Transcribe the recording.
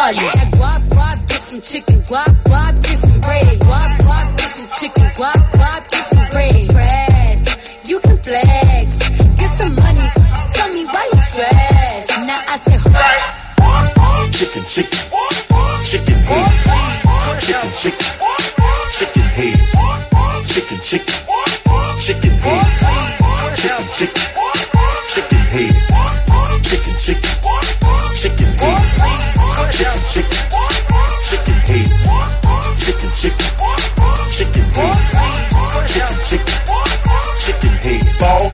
olha. É guap, guap, get some chicken. Guap, guap, get some bread. Guap, guap, get some chicken. Guap, guap, get some bread. Press, you can flex. Get some money, tell me why you stress. Now I say, chicken, chicken, chicken wings, chicken, chicken.